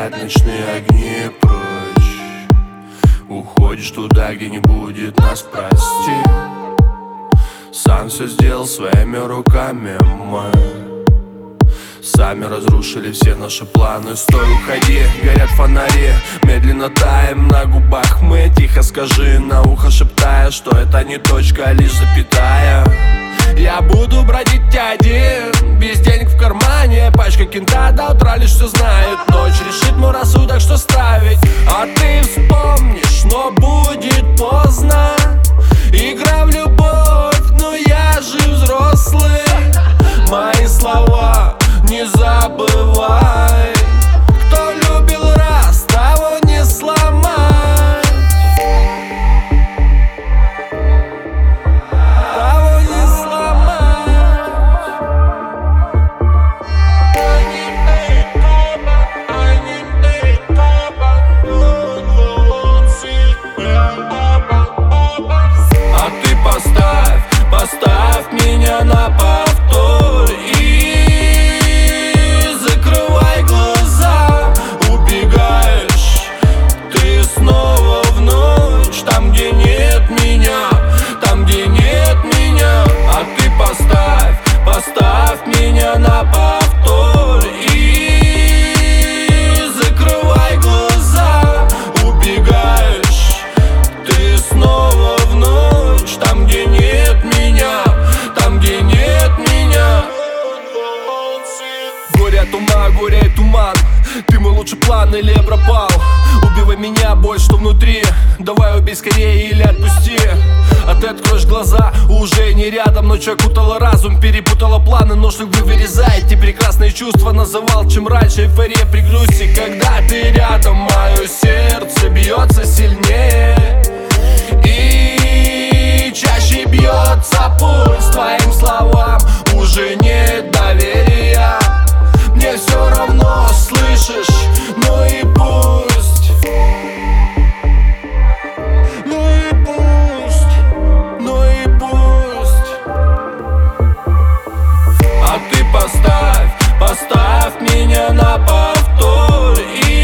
горят ночные огни прочь. Уходишь туда, где не будет нас, прости. Сам все сделал своими руками мы. Сами разрушили все наши планы. Стой, уходи, горят фонари. Медленно таем на губах мы. Тихо скажи на ухо, шептая, что это не точка, а лишь запятая. Я буду бродить один, без денег в кармане. Пачка кента до утра лишь все знает. Ночь решит мой рассудок, что ставить. А ты вспомнишь, но будет поздно. Игра в любовь, но я же взрослый. Мои слова не забывай. Кто любил раз, того не сломать. Того не сломать. А ты поставь меня на повтор и закрывай глаза. Убегаешь ты снова в ночь, там, где нет меня, там, где нет меня. А ты поставь меня на повтор и закрывай глаза. Убегаешь ты снова в ночь, там, где нет меня, там, где нет меня. Горе от ума, горе и туман. Ты мой лучший план или я пропал? Убивай меня, боль, что внутри. Давай убей скорее или отпусти. А ты откроешь глаза, уже не рядом. Ночь окутала разум, перепутала планы. Нож вы вырезаете прекрасные чувства. Называл чем раньше, эйфория при грусти. Когда ты рядом, мое сердце бьется сильнее и чаще бьется пульс. Твоим словам уже нет доверия. Мне все равно, слышишь, ну и пусть. Ну и пусть, ну и пусть. А ты поставь меня на повтор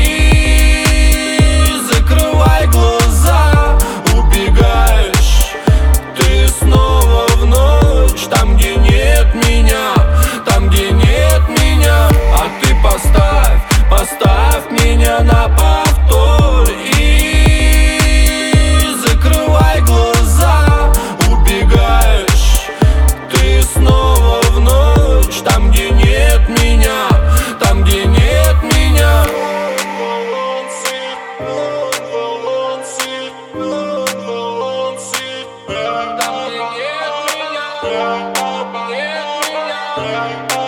и закрывай глаза. Убегаешь ты снова в ночь, там, где нет меня, там, где нет меня. А ты поставь меня на повтор и закрывай глаза. Убегаешь ты снова в ночь, там, где нет меня, там, где нет меня. Там, где нет меня.